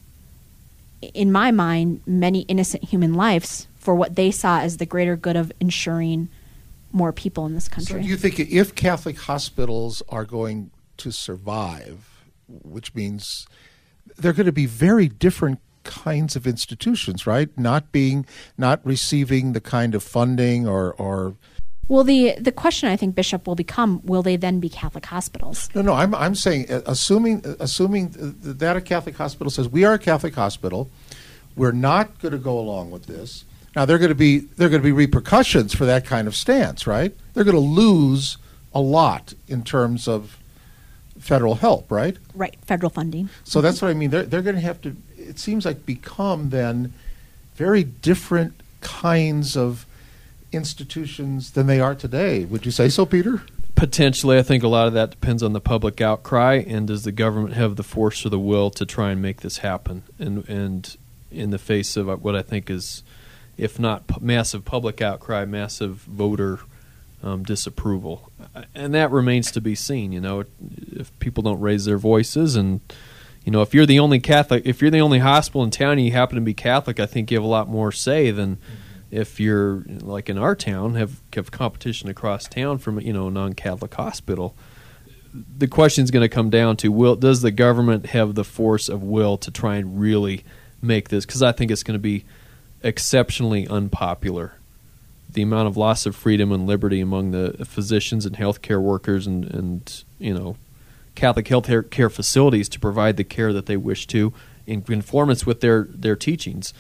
in my mind, many innocent human lives for what they saw as the greater good of ensuring more people in this country. So do you think if Catholic hospitals are going to survive, which means they're going to be very different kinds of institutions, right? Not being, not receiving the kind of funding or, or Well, the the question I think, Bishop, will become: will they then be Catholic hospitals? No, no. I'm I'm saying, uh, assuming uh, assuming that a Catholic hospital says we are a Catholic hospital, we're not going to go along with this. Now there are going to be there are going to be repercussions for that kind of stance, right? They're going to lose a lot in terms of federal help, right? Right, federal funding. So that's what I mean. They're they're going to have to. It seems like become then very different kinds of institutions than they are today. Would you say so, Peter? Potentially. I think a lot of that depends on the public outcry, and does the government have the force or the will to try and make this happen? And and in the face of what I think is, if not p- massive public outcry, massive voter um, disapproval. And that remains to be seen. You know, if people don't raise their voices, and you know, if you're the only Catholic, if you're the only hospital in town and you happen to be Catholic, I think you have a lot more say than if you're, like in our town, have, have competition across town from, you know, a non-Catholic hospital. The question is going to come down to, will does the government have the force of will to try and really make this? Because I think it's going to be exceptionally unpopular. The amount of loss of freedom and liberty among the physicians and healthcare workers and, and you know, Catholic health care facilities to provide the care that they wish to in conformance with their, their teachings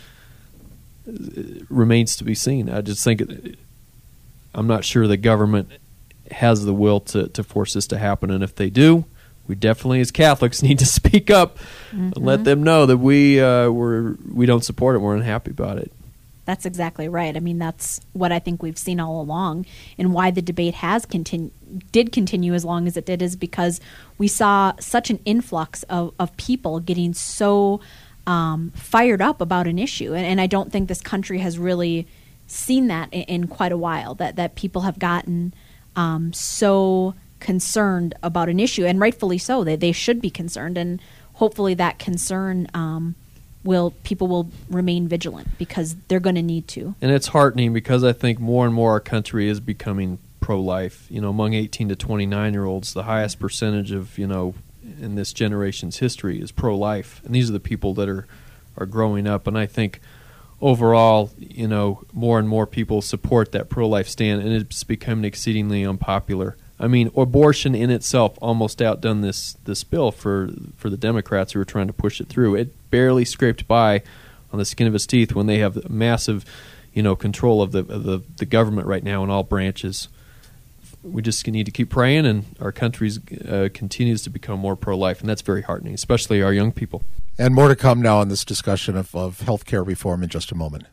remains to be seen. I just think it, I'm not sure the government has the will to, to force this to happen, and if they do, we definitely as Catholics need to speak up mm-hmm. and let them know that we uh, we're, we don't support it, we're unhappy about it. That's exactly right. I mean, that's what I think we've seen all along, and why the debate has continu- did continue as long as it did is because we saw such an influx of, of people getting so um, fired up about an issue, and, and I don't think this country has really seen that in, in quite a while, that, that people have gotten um, so concerned about an issue, and rightfully so. They, they should be concerned, and hopefully that concern um, will people will remain vigilant, because they're going to need to. And it's heartening because I think more and more our country is becoming pro-life. You know, among eighteen to twenty-nine year olds, the highest percentage of, you know, in this generation's history is pro-life. And these are the people that are, are growing up. And I think overall, you know, more and more people support that pro-life stand, and it's becoming exceedingly unpopular. I mean, abortion in itself almost outdone this this bill for for the Democrats who were trying to push it through. It barely scraped by on the skin of its teeth when they have massive, you know, control of the of the, the government right now in all branches. We just need to keep praying, and our country uh, continues to become more pro-life, and that's very heartening, especially our young people. And more to come now on this discussion of, of healthcare reform in just a moment.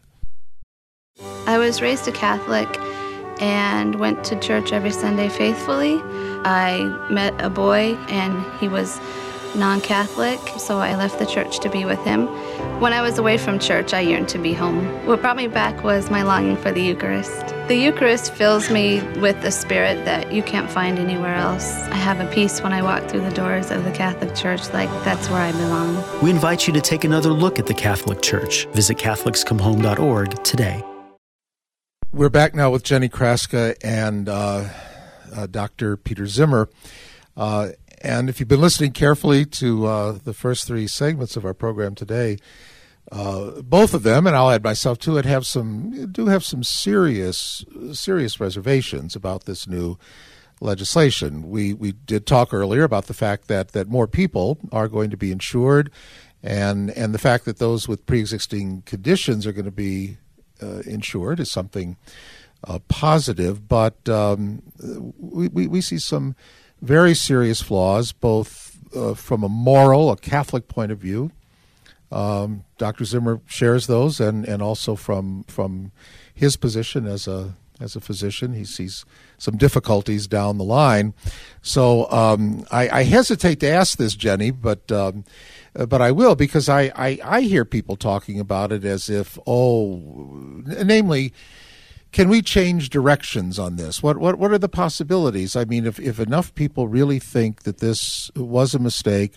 I was raised a Catholic and went to church every Sunday faithfully. I met a boy, and he was non-Catholic, so I left the church to be with him. When I was away from church, I yearned to be home. What brought me back was my longing for the Eucharist. The Eucharist fills me with a spirit that you can't find anywhere else. I have a peace when I walk through the doors of the Catholic Church, like that's where I belong. We invite you to take another look at the Catholic Church. Visit Catholics Come Home dot org today. We're back now with Jenny Kraska and uh, uh, Doctor Peter Zimmer. Uh, and if you've been listening carefully to uh, the first three segments of our program today, uh, both of them, and I'll add myself to it, have some do have some serious serious reservations about this new legislation. We we did talk earlier about the fact that that more people are going to be insured, and and the fact that those with pre-existing conditions are going to be Uh, insured is something uh, positive, but um, we, we, we see some very serious flaws, both uh, from a moral, a Catholic point of view. Um, Doctor Zimmer shares those, and, and also from from his position as a as a physician. He sees some difficulties down the line. So um, I, I hesitate to ask this, Jenny, but um, but I will, because I, I, I hear people talking about it as if, oh, namely, can we change directions on this? What what what are the possibilities? I mean, if, if enough people really think that this was a mistake,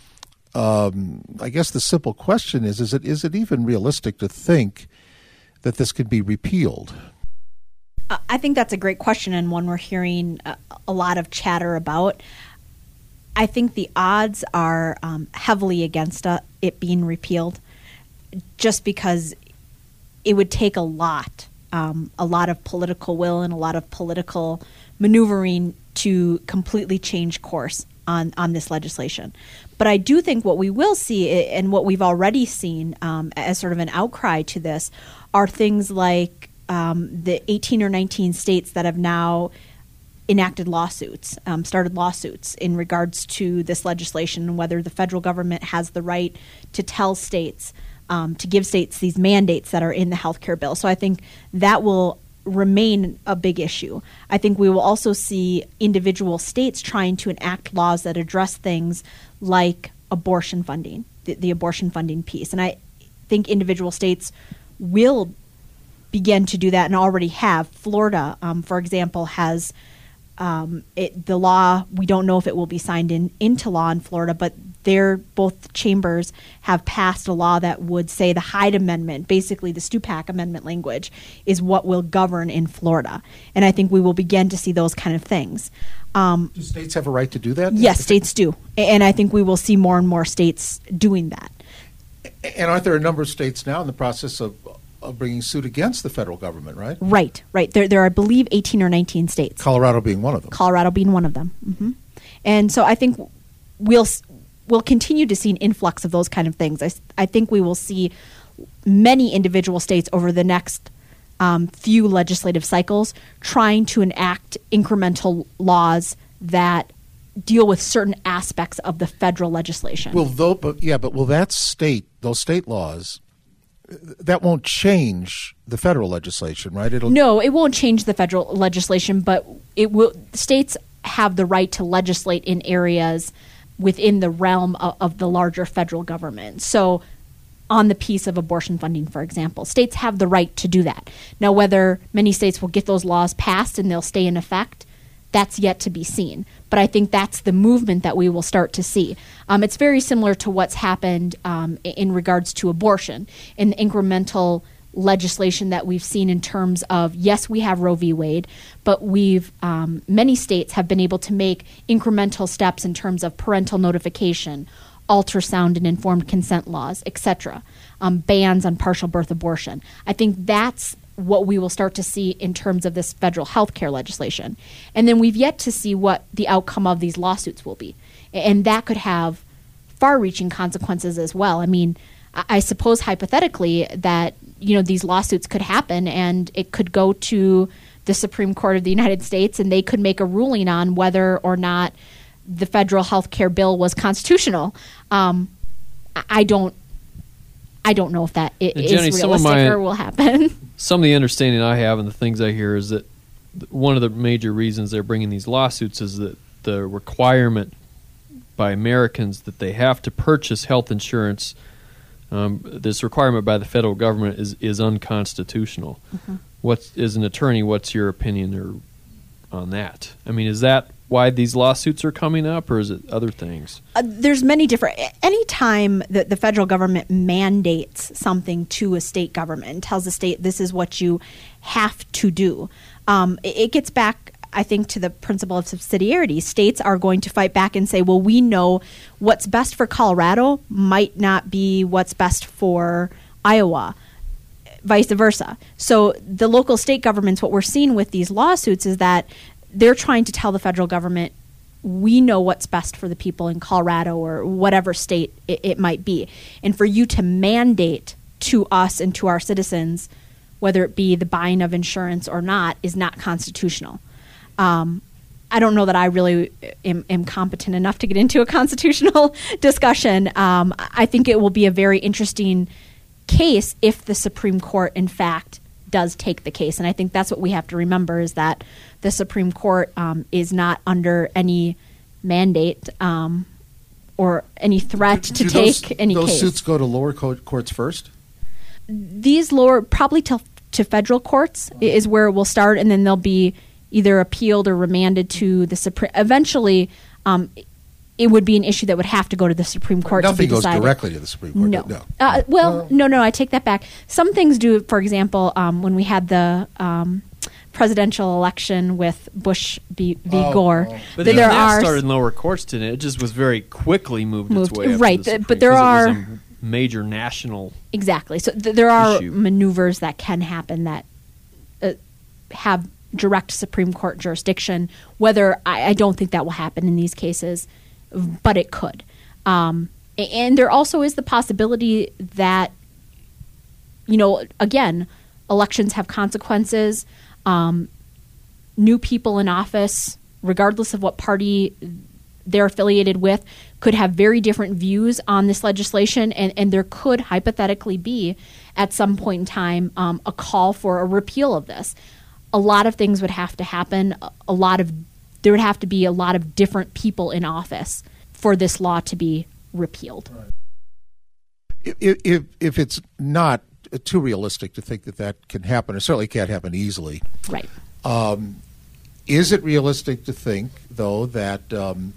um, I guess the simple question is, is it is it even realistic to think that this could be repealed? I think that's a great question, and one we're hearing a, a lot of chatter about. I think the odds are um, heavily against uh, it being repealed, just because it would take a lot, um, a lot of political will and a lot of political maneuvering to completely change course on, on this legislation. But I do think what we will see, and what we've already seen um, as sort of an outcry to this, are things like um, the eighteen or nineteen states that have now enacted lawsuits, um, started lawsuits in regards to this legislation, and whether the federal government has the right to tell states, um, to give states these mandates that are in the healthcare bill. So I think that will remain a big issue. I think we will also see individual states trying to enact laws that address things like abortion funding, the, the abortion funding piece. And I think individual states will begin to do that, and already have. Florida, um, for example, has Um, it, the law, we don't know if it will be signed in, into law in Florida, but their both chambers have passed a law that would say the Hyde Amendment, basically the Stupak Amendment language, is what will govern in Florida. And I think we will begin to see those kind of things. Um, do states have a right to do that? Yes, states do. And I think we will see more and more states doing that. And aren't there a number of states now in the process of of bringing suit against the federal government, right? Right, right. There, there are, I believe, eighteen or nineteen states. Colorado being one of them. Colorado being one of them. Mm-hmm. And so I think we'll we'll continue to see an influx of those kind of things. I, I think we will see many individual states over the next um, few legislative cycles trying to enact incremental laws that deal with certain aspects of the federal legislation. Well, though, but yeah, but will that state, those state laws, that won't change the federal legislation, right? It'll No, it won't change the federal legislation, but it will. States have the right to legislate in areas within the realm of, of the larger federal government. So on the piece of abortion funding, for example, states have the right to do that. Now, whether many states will get those laws passed and they'll stay in effect, that's yet to be seen. But I think that's the movement that we will start to see. Um, it's very similar to what's happened um, in regards to abortion, in the incremental legislation that we've seen in terms of, yes, we have Roe v. Wade, but we've um, many states have been able to make incremental steps in terms of parental notification, ultrasound and informed consent laws, et cetera, um, bans on partial birth abortion. I think that's what we will start to see in terms of this federal health care legislation. And then we've yet to see what the outcome of these lawsuits will be. And that could have far-reaching consequences as well. I mean, I suppose hypothetically that, you know, these lawsuits could happen and it could go to the Supreme Court of the United States and they could make a ruling on whether or not the federal health care bill was constitutional. Um, I don't I don't know if that is Jenny, realistic my, or will happen. Some of the understanding I have and the things I hear is that one of the major reasons they're bringing these lawsuits is that the requirement by Americans that they have to purchase health insurance, um, this requirement by the federal government is, is unconstitutional. Mm-hmm. What's, as an attorney, what's your opinion or, on that? I mean, is that why these lawsuits are coming up, or is it other things? Uh, there's many different. Anytime that the federal government mandates something to a state government and tells a state this is what you have to do, um, it, it gets back, I think, to the principle of subsidiarity. States are going to fight back and say, well, we know what's best for Colorado might not be what's best for Iowa, vice versa. So the local state governments, what we're seeing with these lawsuits is that they're trying to tell the federal government, we know what's best for the people in Colorado or whatever state it, it might be. And for you to mandate to us and to our citizens, whether it be the buying of insurance or not, is not constitutional. Um, I don't know that I really am, am competent enough to get into a constitutional discussion. Um, I think it will be a very interesting case if the Supreme Court, in fact, does take the case. And I think that's what we have to remember, is that the Supreme Court um, is not under any mandate um, or any threat do, to do take those, any those case. Those suits go to lower co- courts first? These lower, probably to, to federal courts is where it will start, and then they'll be either appealed or remanded to the Supreme. Eventually, um, it would be an issue that would have to go to the Supreme Court Nothing to be decided. goes directly to the Supreme Court. No. no. Uh, well, no, no, I take that back. Some things do. For example, um, when we had the um, presidential election with Bush v. v. Oh, Gore, oh. But there even that are started in lower courts, didn't it? It just was very quickly moved, Moved, its way up right, to the Supreme, but there 'cause it are- was a major national. exactly. So th- there are issue. maneuvers that can happen that uh, have direct Supreme Court jurisdiction. Whether I, I don't think that will happen in these cases, but it could. Um, and there also is the possibility that, you know, again, elections have consequences. Um, new people in office, regardless of what party they're affiliated with, could have very different views on this legislation, and, and there could hypothetically be, at some point in time, um, a call for a repeal of this. A lot of things would have to happen. A lot of there would have to be a lot of different people in office for this law to be repealed. If, if, if it's not too realistic to think that that can happen, it certainly can't happen easily. Right. Um, is it realistic to think, though, that um,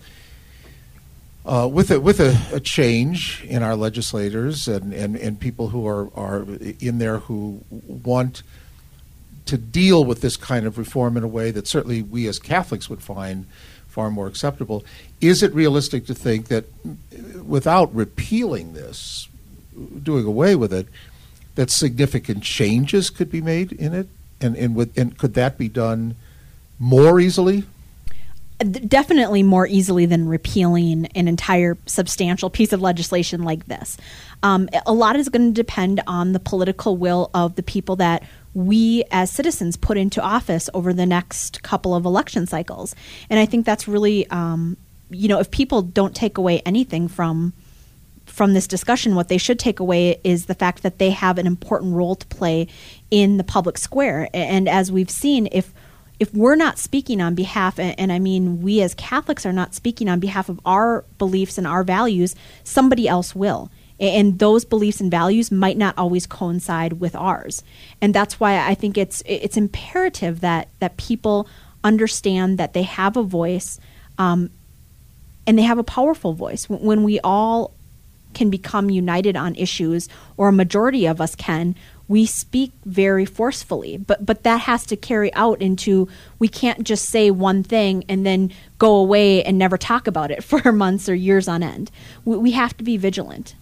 uh, with a, with a, a change in our legislators and, and, and people who are, are in there who want to deal with this kind of reform in a way that certainly we as Catholics would find far more acceptable, is it realistic to think that without repealing this, doing away with it, that significant changes could be made in it? And, and, with, and could that be done more easily? Definitely more easily than repealing an entire substantial piece of legislation like this. Um, a lot is going to depend on the political will of the people that we as citizens put into office over the next couple of election cycles. And I think that's really, um, you know, if people don't take away anything from from this discussion, what they should take away is the fact that they have an important role to play in the public square. And as we've seen, if if we're not speaking on behalf, and I mean we as Catholics are not speaking on behalf of our beliefs and our values, somebody else will. And those beliefs and values might not always coincide with ours. And that's why I think it's it's imperative that, that people understand that they have a voice, um, and they have a powerful voice. When we all can become united on issues, or a majority of us can, we speak very forcefully. But but that has to carry out into, we can't just say one thing and then go away and never talk about it for months or years on end. We, we have to be vigilant.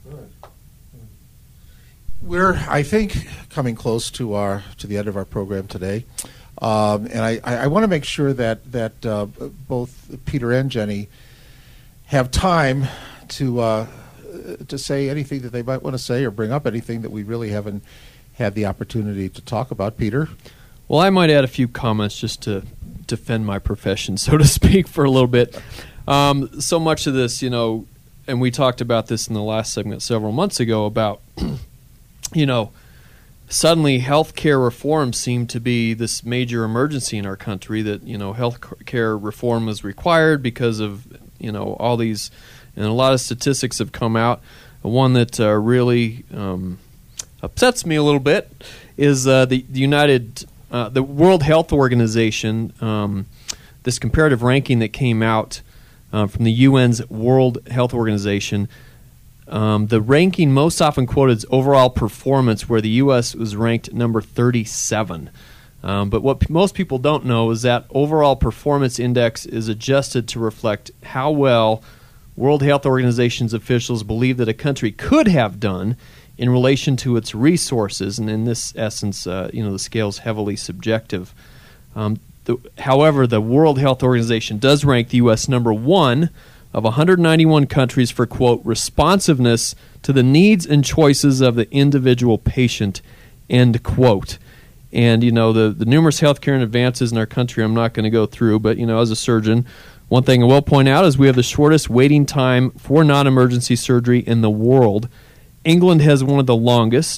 We're, I think, coming close to our to the end of our program today, um, and I, I, I want to make sure that that uh, both Peter and Jenny have time to uh, to say anything that they might want to say, or bring up anything that we really haven't had the opportunity to talk about. Peter? Well, I might add a few comments just to defend my profession, so to speak, for a little bit. Um, so much of this, you know, and we talked about this in the last segment several months ago about you know, suddenly healthcare reform seemed to be this major emergency in our country, that, you know, healthcare reform was required because of, you know, all these, and a lot of statistics have come out. One that uh, really um, upsets me a little bit is uh, the, the United, uh, the World Health Organization, um, this comparative ranking that came out uh, from the U N's World Health Organization. Um, the ranking most often quoted is overall performance, where the U S was ranked number thirty-seven. Um, but what p- most people don't know is that overall performance index is adjusted to reflect how well World Health Organization's officials believe that a country could have done in relation to its resources. And in this essence, uh, you know, the scale is heavily subjective. Um, the, however, the World Health Organization does rank the U S number one of one hundred ninety-one countries for, quote, responsiveness to the needs and choices of the individual patient, end quote. And, you know, the, the numerous healthcare advances in our country I'm not going to go through, but, you know, as a surgeon, one thing I will point out is we have the shortest waiting time for non-emergency surgery in the world. England has one of the longest.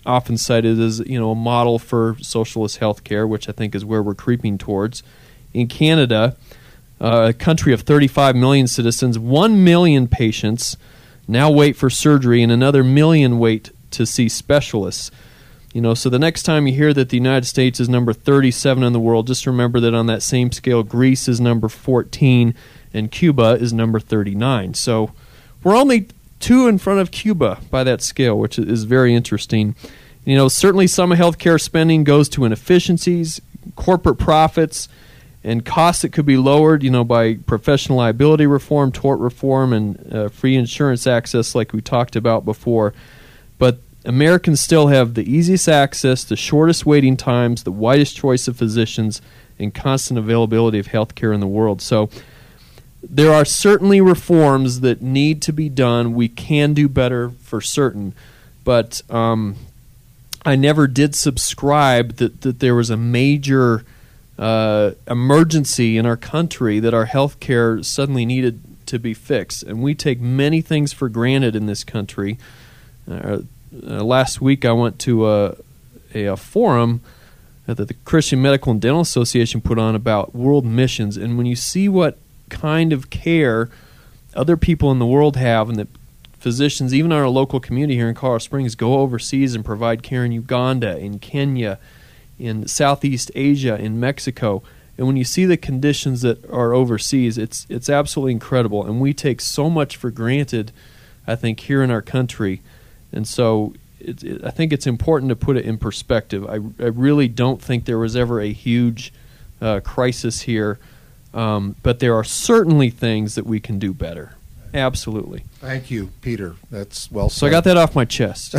often cited as, you know, a model for socialist healthcare, which I think is where we're creeping towards. In Canada, uh, a country of thirty-five million citizens, one million patients now wait for surgery, and another million wait to see specialists. You know, so the next time you hear that the United States is number thirty-seven in the world, just remember that on that same scale, Greece is number fourteen and Cuba is number thirty-nine. So we're only two in front of Cuba by that scale, which is very interesting. You know, certainly some healthcare spending goes to inefficiencies, corporate profits, and costs that could be lowered, you know, by professional liability reform, tort reform, and uh, free insurance access like we talked about before. But Americans still have the easiest access, the shortest waiting times, the widest choice of physicians, and constant availability of healthcare in the world. So there are certainly reforms that need to be done. We can do better for certain. But um, I never did subscribe that, that there was a major uh, emergency in our country that our healthcare suddenly needed to be fixed. And we take many things for granted in this country. Uh, uh, last week I went to a, a, a forum that the Christian Medical and Dental Association put on about world missions. And when you see what kind of care other people in the world have, and that physicians, even in our local community here in Colorado Springs, go overseas and provide care in Uganda, in Kenya, in Southeast Asia, in Mexico. And when you see the conditions that are overseas, it's it's absolutely incredible. And we take so much for granted, I think, here in our country. And so it, it, I think it's important to put it in perspective. I, I really don't think there was ever a huge uh, crisis here. Um, but there are certainly things that we can do better. Absolutely. Thank you, Peter. That's well said. So I got that off my chest.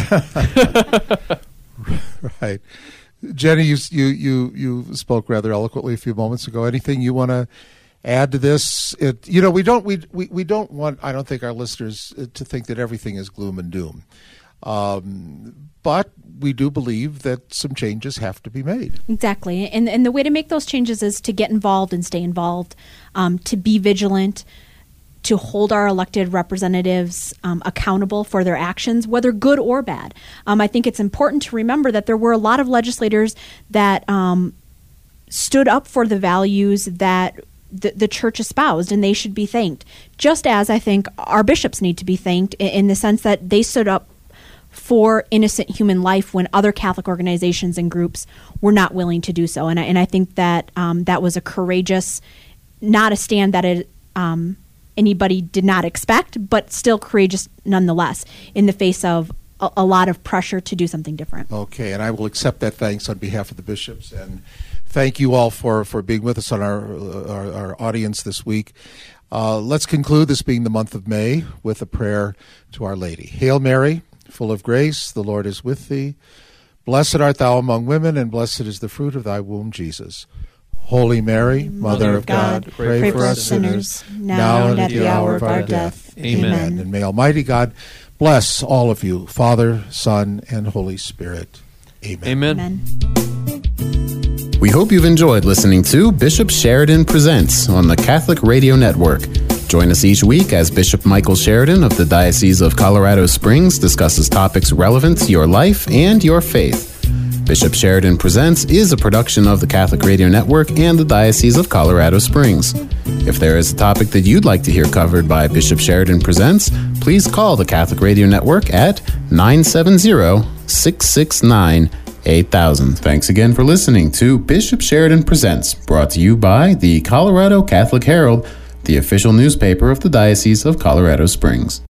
Right. Jenny, you, you you you spoke rather eloquently a few moments ago. Anything you want to add to this? It, you know, we don't we, we we don't want, I don't think, our listeners to think that everything is gloom and doom. Um, but we do believe that some changes have to be made. Exactly. And and the way to make those changes is to get involved and stay involved, um, to be vigilant, to hold our elected representatives um, accountable for their actions, whether good or bad. Um, I think it's important to remember that there were a lot of legislators that um, stood up for the values that the, the church espoused, and they should be thanked. Just as I think our bishops need to be thanked in, in the sense that they stood up for innocent human life when other Catholic organizations and groups were not willing to do so. And I, and I think that um, that was a courageous, not a stand that it, um, anybody did not expect, but still courageous nonetheless in the face of a, a lot of pressure to do something different. Okay, and I will accept that thanks on behalf of the bishops. And thank you all for, for being with us on our, our, our audience this week. Uh, let's conclude this being the month of May with a prayer to Our Lady. Hail Mary, full of grace, the Lord is with thee. Blessed art thou among women, and blessed is the fruit of thy womb, Jesus. Holy Mary, Mother, Mother of God, God pray, pray for, for us sinners, sinners now and at the hour of our death. death. Amen. Amen. And may Almighty God bless all of you, Father, Son, and Holy Spirit. Amen. Amen. Amen. We hope you've enjoyed listening to Bishop Sheridan Presents on the Catholic Radio Network. Join us each week as Bishop Michael Sheridan of the Diocese of Colorado Springs discusses topics relevant to your life and your faith. Bishop Sheridan Presents is a production of the Catholic Radio Network and the Diocese of Colorado Springs. If there is a topic that you'd like to hear covered by Bishop Sheridan Presents, please call the Catholic Radio Network at nine seven zero, six six nine, eight thousand. Thanks again for listening to Bishop Sheridan Presents, brought to you by the Colorado Catholic Herald, the official newspaper of the Diocese of Colorado Springs.